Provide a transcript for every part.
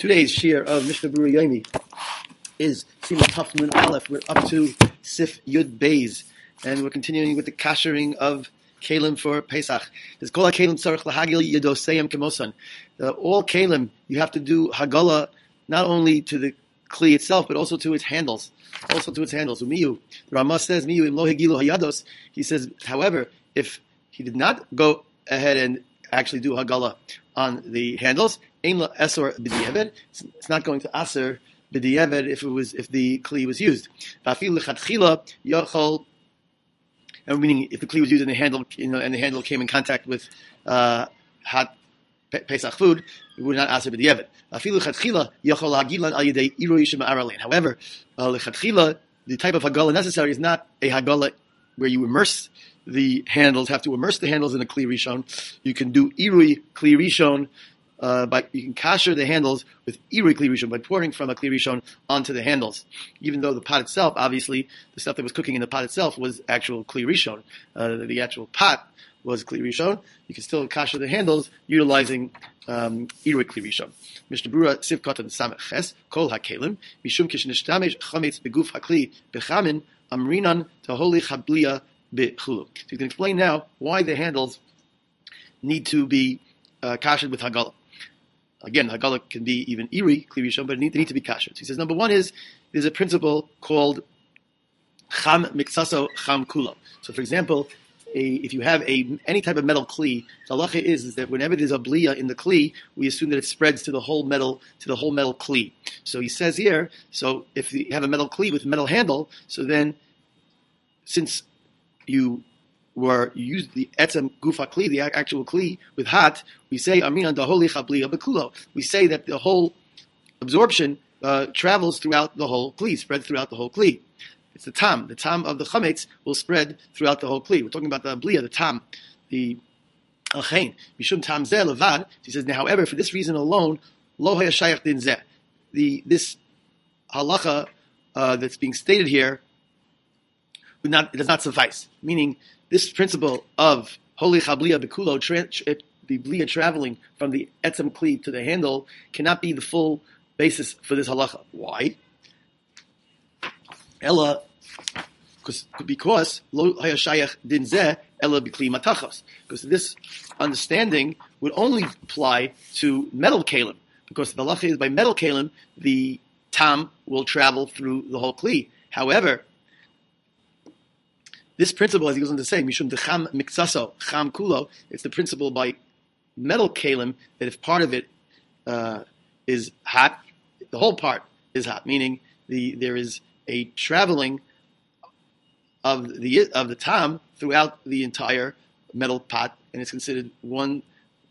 Today's shir of Mishnah Berurah Yomi is Sima Taf Nun Aleph. We're up to Sif Yud Beis, and we're continuing with the kashering of kalim for Pesach. There's Kol HaKalim Tzarech Lahagil Yedoseyim Kemosan. All kalim, you have to do Hagala not only to the kli itself, but also to its handles. Umiyu. The Ramah says, Miyu im lo hegilu hayados. He says, however, if he did not go ahead and actually do Hagala on the handles, Ein la esor b'di'eved. It's not going to aser b'di'eved if the kli was used. V'afil lechatchila yachol. And meaning, if the kli was used in the handle, and the handle came in contact with hot Pesach food, it would not aser b'di'eved. V'afil lechatchila yachol hagilan al yedei irui shema'aralein. However, lechatchila, the type of hagala necessary is not a hagala where you immerse the handles, have to immerse the handles in a kli rishon. You can do irui kli rishon. But you can kasher the handles with irui kli rishon by pouring from a kli rishon onto the handles. Even though the pot itself, obviously, the stuff that was cooking in the pot itself was actual kli rishon. The actual pot was kli rishon. You can still kasher the handles utilizing irui kli rishon. Mishnah Berurah Sivkot and Samech Ches Kol HaKalim Mishum Kishnishtamesh Chametz Beguf Hakli Bechamin Amrinan Taholi Chablia Bechulu. So you can explain now why the handles need to be kashered with Hagala. Again, Hagala can be even iri, kli rishon, but they need to be kasher. So he says, number one is, there's a principle called cham miksaso cham kulo. So for example, if you have any type of metal kli, the halacha is that whenever there's a bliya in the kli, we assume that it spreads to the whole metal kli. So he says here, so if you have a metal kli with a metal handle, so then since you used the etzem gufa kli, the actual kli, with hot, we say aminan daholi chabliya bekulo. We say that the whole absorption travels throughout the whole kli, spreads throughout the whole kli. It's the tam. The tam of the chametz will spread throughout the whole kli. We're talking about the bliya, the tam, the alchein. Mishum tam zeh levad. He says, now, however, for this reason alone, lo hayashayach din zeh. This halacha that's being stated here it does not suffice. Meaning, this principle of holy chabliya bekulo, the bliya traveling from the etzem kli to the handle, cannot be the full basis for this halacha. Why? Ella, because lo hayashayach din zeh ella b'kli matachos. Because this understanding would only apply to metal kalim. Because the halacha is by metal kalim, the tam will travel through the whole kli. However, this principle, as he goes on to say, mishum decham miksaso cham kulo, it's the principle by metal kalim that if part of it is hot, the whole part is hot. Meaning there is a traveling of the tam throughout the entire metal pot, and it's considered one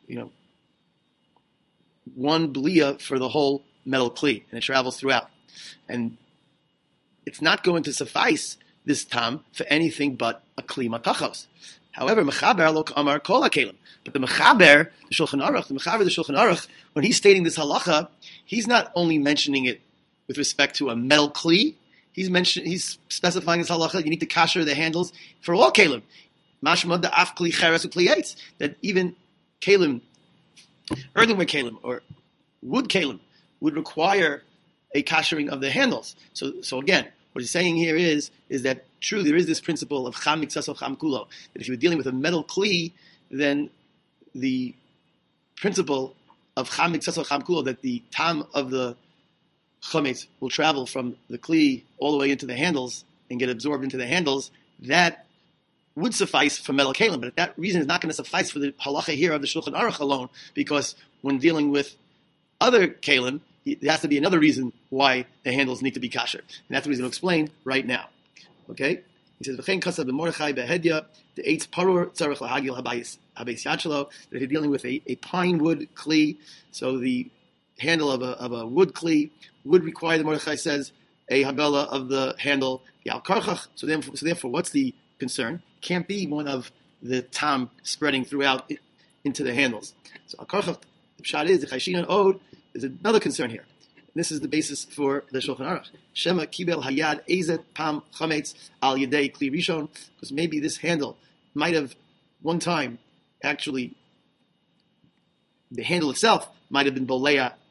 bliya for the whole metal kli, and it travels throughout. And it's not going to suffice this tam for anything but a kli matachos. However, mechaber lo amar kol hakelim. But the mechaber, the Shulchan Aruch, when he's stating this halacha, he's not only mentioning it with respect to a metal kli. He's specifying this halacha. You need to kasher the handles for all kalim. Mashma da af kli cheres ukli eitz. That even kalim, earthenware kalim or wood kalim, would require a kashering of the handles. So again, what he's saying here is that true, there is this principle of cham miksaso cham kulo, that if you were dealing with a metal kli, then the principle of cham miksaso cham kulo, that the tam of the chametz will travel from the kli all the way into the handles and get absorbed into the handles, that would suffice for metal kalim. But that reason is not going to suffice for the halacha here of the Shulchan Aruch alone, because when dealing with other kalim, there has to be another reason why the handles need to be kasher. And that's what he's going to explain right now. Okay? He says, V'chein kasav b'mordechai behedya, the eitz parur tzarech lahagil habayis yad shelo, that if you're dealing with a pine wood kli, so the handle of a wood kli would require, the Mordechai says, a hagala of the handle, the al karchach. So therefore, what's the concern? Can't be one of the tam spreading throughout into the handles. So al karchach, the pshat is, the chayshinan od, there's another concern here. This is the basis for the Shulchan Aruch. Shema kibel hayad ezet pam chametz al yedei kli rishon, because maybe this handle might have one time actually, the handle itself might have been boleya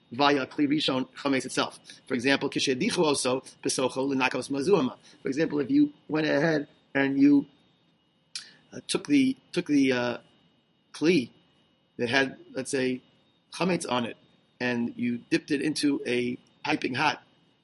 via kli rishon chametz itself. For example, kishedichu also besocho l'nakos mazuama. For example, if you went ahead and you took the kli that had, let's say, chametz on it, and you dipped it into a piping hot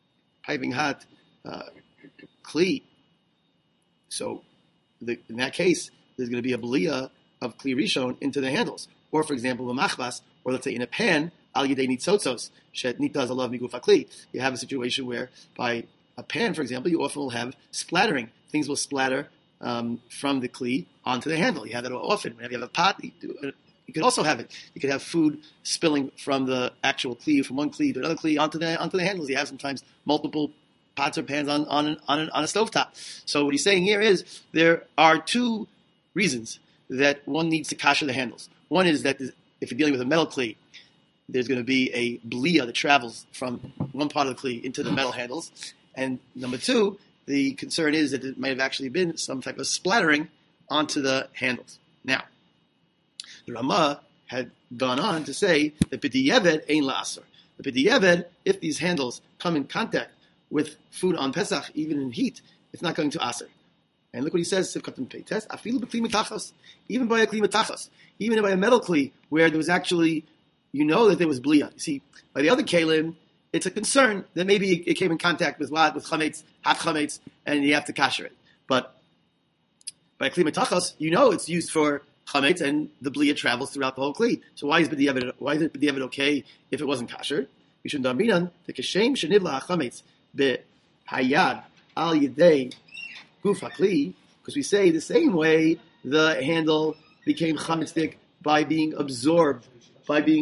kli. So in that case, there's going to be a belia of kli rishon into the handles. Or, for example, a machbas, or let's say in a pan, al yedei nitzotzos, shet nitaz alav miguf hakli. You have a situation where by a pan, for example, you often will have splattering. Things will splatter from the kli onto the handle. You have that often. Whenever you have a pot, you could also have it. You could have food spilling from the actual kli, from one kli to another kli onto the handles. You have sometimes multiple pots or pans on a stovetop. So what he's saying here is there are two reasons that one needs to kasher the handles. One is that if you're dealing with a metal kli, there's going to be a belia that travels from one part of the kli into the metal handles. And number two, the concern is that it might have actually been some type of splattering onto the handles. Now, the Ramah had gone on to say that b'di'eved ein la'asor. The b'di'eved, if these handles come in contact with food on Pesach, even in heat, it's not going to aser. And look what he says, Sivkatim Peites, afilu b'kli mitachos, even by a kli mitachos, even by a metal kli, where there was actually, that there was bliya. You see, by the other kalim, it's a concern that maybe it came in contact with chametz, hot chametz, and you have to kasher it. But by a kli mitachos, it's used for chametz, and the bliya travels throughout the whole kli. So why is it b'di'eved okay if it wasn't kasher? Mishum da'aminan, the kashem shenivla chametz be'hayad al yedei guf hakli, because we say the same way the handle became chametzdik by being absorbed by the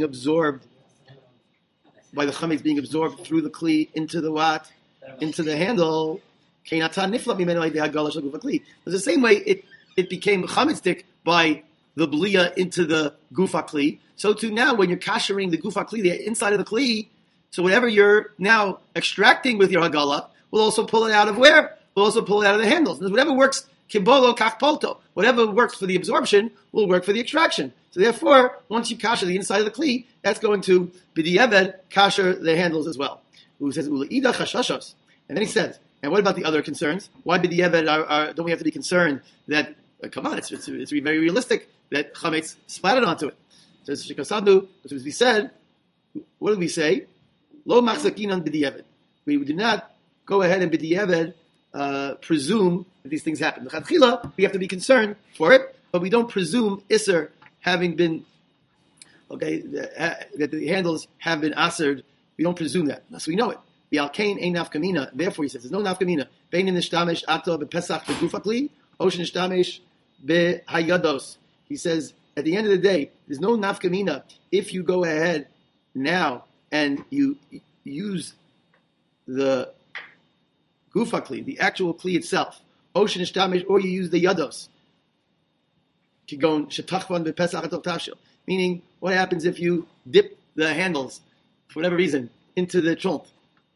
chametz being absorbed through the kli into the handle. It's the same way it became chametzdik by the belia into the guf hakli. So too now, when you're kashering the guf hakli, the inside of the kli, so whatever you're now extracting with your hagala will also pull it out of where? Will also pull it out of the handles. And whatever works kibolo kach polto, whatever works for the absorption will work for the extraction. So therefore, once you kasher the inside of the kli, that's going to b'di'eved kasher the handles as well. Who says uleida chashashos, and then he says, and what about the other concerns? Why b'di'eved don't we have to be concerned that come on, it's very realistic that chametz splattered onto it. So shikasadu, as we said, what did we say? Lo machzakinan b'di'eved. We do not go ahead and b'di'eved presume that these things happen. We have to be concerned for it, but we don't presume Isser having been, that the handles have been asered. We don't presume that. So we know it. The alkain ain't nafkamina. Therefore, he says, there's no nafkamina. Bein in nishtamesh ato bepesach begufakli, ocean nishtamesh behayados. He says, at the end of the day, there's no nafkamina if you go ahead now and you use the gufakli, the actual kli itself, ocean nishtamesh, or you use the yados. Meaning, what happens if you dip the handles, for whatever reason, into the chont?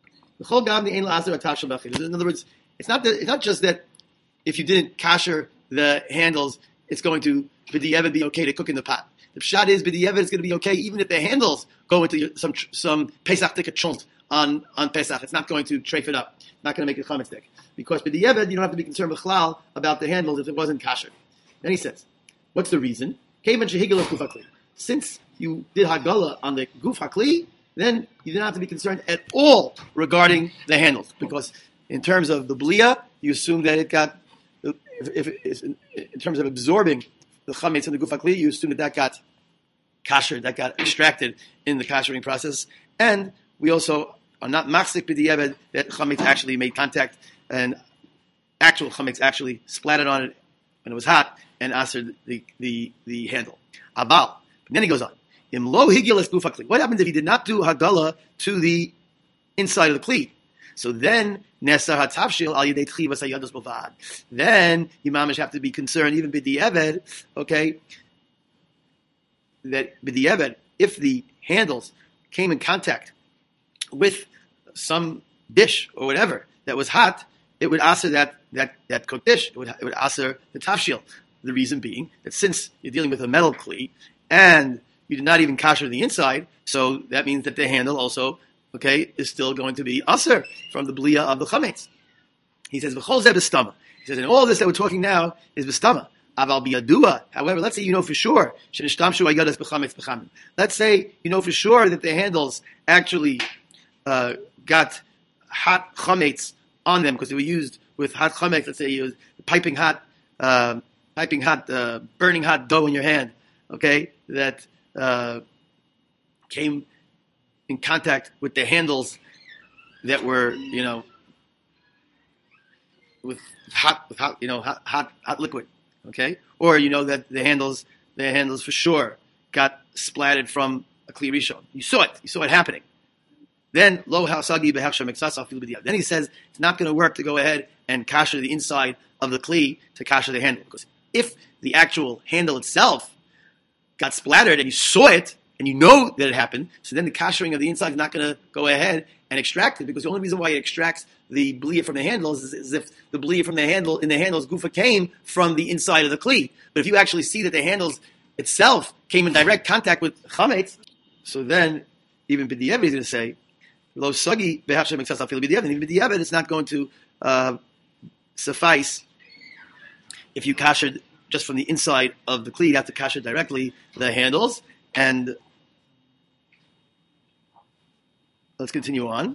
In other words, it's not just that if you didn't kasher the handles, it's going to b'di'eved be okay to cook in the pot. The pshat is b'di'eved is going to be okay even if the handles go into some Pesach tika chont on Pesach. It's not going to treif it up. It's not going to make it chametz. Because b'di'eved, you don't have to be concerned with chlal about the handles if it wasn't kasher. Then he says, what's the reason? Since you did hagala on the guf hakli, then you don't have to be concerned at all regarding the handles, because in terms of the blia, you assume that it got, in terms of absorbing the chametz in the guf hakli, you assume that got kasher, that got extracted in the kashering process, and we also are not machzik b'di'eved that chametz actually made contact and actual chametz actually splattered on it when it was hot and aser the handle. Abal. And then he goes on. Imlo higilas gufakli. What happens if he did not do hagala to the inside of the kli? So then nesar hatavshil al yedei tchivas hayados bavad. Then imamish have to be concerned even b'di'eved. Okay, that b'di'eved, if the handles came in contact with some dish or whatever that was hot, it would aser that cooked dish. It would aser the tavshil. The reason being that since you're dealing with a metal kli and you did not even kasher the inside, so that means that the handle also, okay, is still going to be aser from the bliya of the chametz. He says, "V'chol zeh b'stama." He says, and all this that we're talking now is b'stama. Aval biyadua. However, let's say you know for sure. Shenishtamshu ayadas b'chametz b'chamin. Let's say you know for sure that the handles actually got hot chametz on them because they were used with hot chametz. Let's say you was burning hot dough in your hand. Okay, that came in contact with the handles that were, with hot liquid. Okay, or that the handles for sure got splattered from a kli rishon. You saw it happening. Then lo hasagi behechsher miksasa fil b'diavad. Then he says it's not going to work to go ahead and kasher the inside of the kli to kasher the handle, because if the actual handle itself got splattered and you saw it and you know that it happened, so then the kashering of the inside is not going to go ahead and extract it, because the only reason why it extracts the bleed from the handles is if the bleed from the handle in the handles gufa came from the inside of the kli. But if you actually see that the handles itself came in direct contact with chametz, so then even b'diavad is going to say lo sagi behachshem miksasa fil b'diavad. Even b'diavad, it's not going to suffice if you kashered just from the inside of the kli. You have to kasher directly the handles. And let's continue on.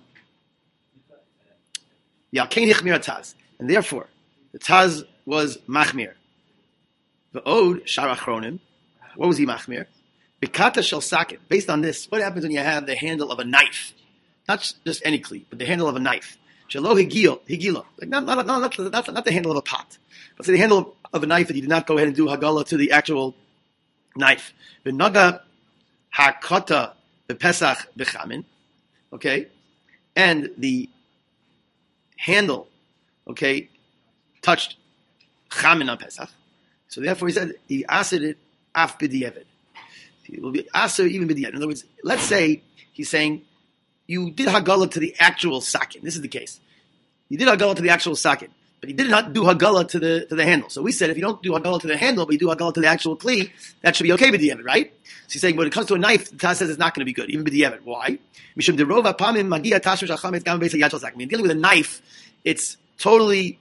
Yalkein hichmir taz, and therefore the taz was machmir. The od shar achronim. What was he machmir? Bikata shel sakin. Based on this, what happens when you have the handle of a knife? Not just any kli, but the handle of a knife. Shelo higilo, like not the handle of a pot, but say the handle of a knife that you did not go ahead and do hagala to the actual knife. V'naga hakata b'pesach b'chamin. Okay, and the handle, okay, touched chamin on Pesach. So therefore he said he asked it af b'diavad. It will be aser even b'diavad. In other words, let's say he's saying you did hagala to the actual sakin. This is the case. You did hagala to the actual sakin, but you did not do hagala to the handle. So we said if you don't do hagala to the handle, but you do hagala to the actual kli, that should be okay b'diavad, right? So he's saying when it comes to a knife, the Taz says it's not going to be good, even b'diavad. Why? Mishum derova pamim magia tasher shachamet gam beis hayachal sakin. Dealing with a knife, it's totally,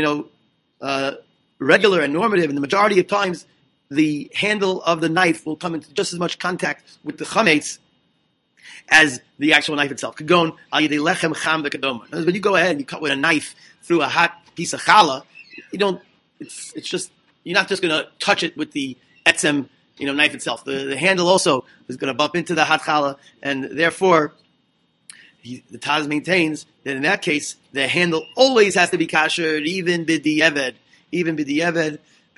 regular and normative, and the majority of times the handle of the knife will come into just as much contact with the chametz as the actual knife itself. Kagon al yedei lechem cham v'kadoma. When you go ahead and you cut with a knife through a hot piece of challah, it's just, you're not just going to touch it with the etzem, knife itself. The handle also is going to bump into the hot challah, and therefore the Taz maintains that in that case the handle always has to be kashered, even b'diavad. Even b'diavad,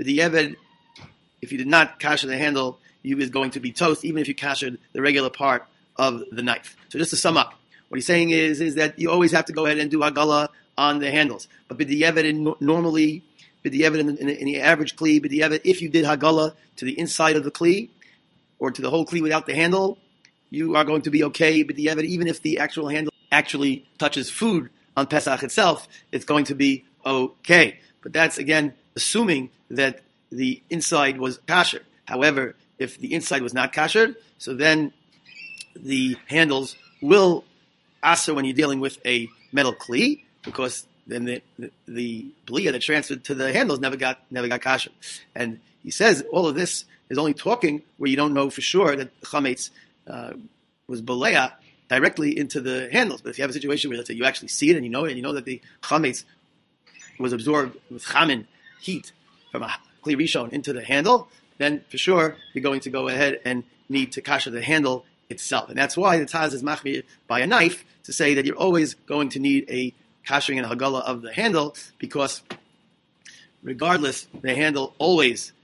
if you did not kasher the handle, you is going to be toast, even if you kashered the regular part of the knife. So just to sum up, what he's saying is that you always have to go ahead and do hagala on the handles. But b'diavad normally, b'diavad in the average kli, b'diavad, if you did hagala to the inside of the kli, or to the whole kli without the handle, you are going to be okay b'diavad. Even if the actual handle actually touches food on Pesach itself, it's going to be okay. But that's, again, assuming that the inside was kasher. However, if the inside was not kasher, so then the handles will aser when you're dealing with a metal kli, because then the bliya that transferred to the handles never got kasher. And he says all of this is only talking where you don't know for sure that the chametz was baleya directly into the handles. But if you have a situation where, let's say, you actually see it and you know that the chametz was absorbed with chamin heat from a kli rishon into the handle, then for sure you're going to go ahead and need to kasher the handle itself. And that's why the Taz is machmir by a knife to say that you're always going to need a kashering and hagala of the handle, because regardless, the handle always,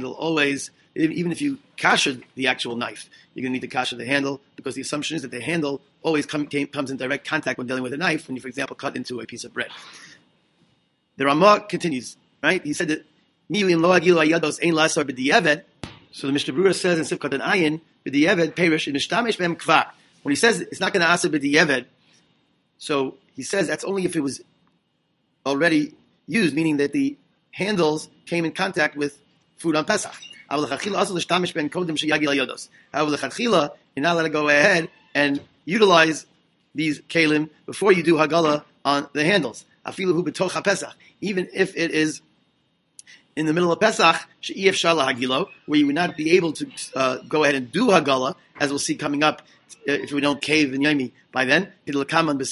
even if you kasher the actual knife, you're going to need to kasher the handle, because the assumption is that the handle always comes in direct contact when dealing with a knife, when you, for example, cut into a piece of bread. The Ramah continues, right? He said that milim lo agilu ayados ein lasar b'diavad. So the Mishnah Berurah says in Sivkat and Ayin b'diavad perish in mishtamish b'hem kvar. When he says it's not going to aser b'diavad, so he says that's only if it was already used, meaning that the handles came in contact with food on Pesach. However, lechatchila, you're not allowed to go ahead and utilize these kalim before you do hagala on the handles. Even if it is in the middle of Pesach, where you would not be able to go ahead and do hagala, as we'll see coming up if we don't cave in Yomi by then. In the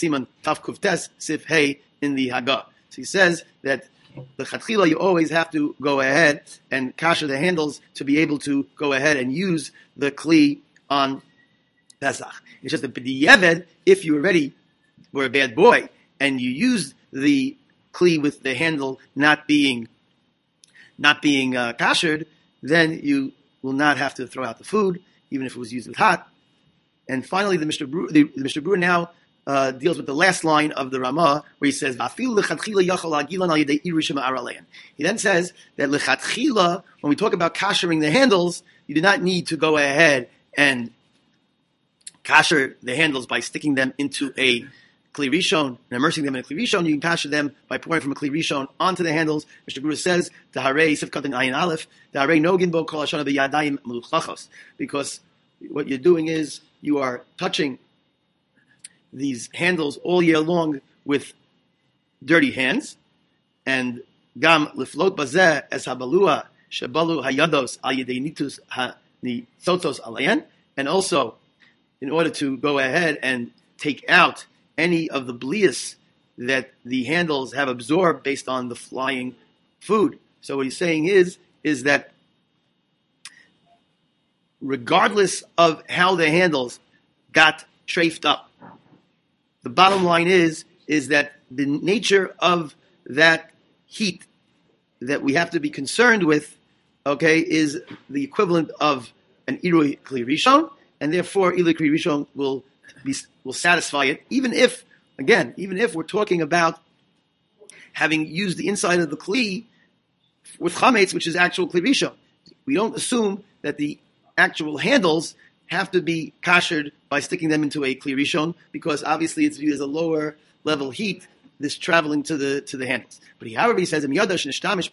Haggah. So he says that the Chatchila, you always have to go ahead and kasher the handles to be able to go ahead and use the Kli on Pesach. It's just that b'di'evad, if you already were a bad boy and you used the Kli with the handle not being kashered, then you will not have to throw out the food, even if it was used with hot. And finally, the Mishnah Berurah now deals with the last line of the Ramah, where he says, He then says that lechatchila, when we talk about kashering the handles, you do not need to go ahead and kasher the handles by sticking them into a Kli Rishon and immersing them in a Kli Rishon. You can kasher them by pouring from a Kli Rishon onto the handles. Mishnah Berurah says, Taharei Sifkat Ayin Aleph, Taharei Nogin Bo Kol Hashana B'Yadayim Meluchachos, because what you're doing is you are touching these handles all year long with dirty hands, and gam liflot bazeh es habalua shebalu hayados al yedei nitus hanitzotos alayan, and also in order to go ahead and take out any of the blias that the handles have absorbed based on the flying food. So what he's saying is that regardless of how the handles got trafed up, the bottom line is that the nature of that heat that we have to be concerned with, okay, is the equivalent of an Irui Kli Rishon, and therefore Irui Kli Rishon will satisfy it, even if we're talking about having used the inside of the Kli with chametz, which is actual Kli Rishon. We don't assume that the actual handles have to be kashered by sticking them into a Kli Rishon, because obviously it's viewed as a lower level heat, this traveling to the handles. But however, he says, however, if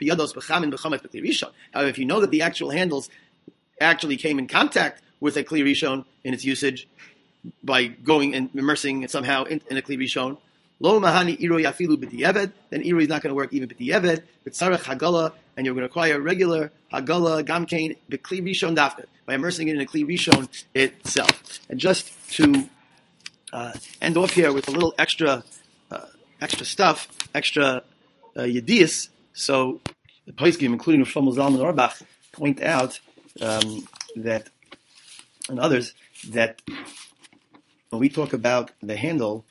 you know that the actual handles actually came in contact with a Kli Rishon in its usage by going and immersing it somehow in a Kli Rishon, lo mahani iroi afilu b'di'eved, then iroi is not going to work even b'di'eved, b'tzarech hagala, and you're going to require regular hagala gamkein b'Kli Rishon dafka, by immersing it in a Kli Rishon itself. And just to end off here with a little extra stuff, extra yediyas. So the poskim, including Shlomo Zalman Auerbach, point out that, and others, that when we talk about the handle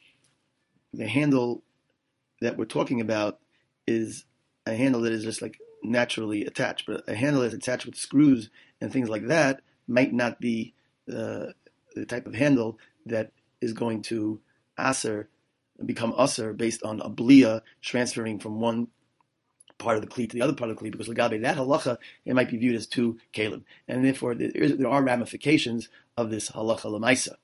that we're talking about is a handle that is just like naturally attached, but a handle that's attached with screws and things like that might not be the type of handle that is going to become aser based on a blia transferring from one part of the kli to the other part of the kli, because legabe that halacha, it might be viewed as two kalim, and therefore there are ramifications of this halacha lemaisa.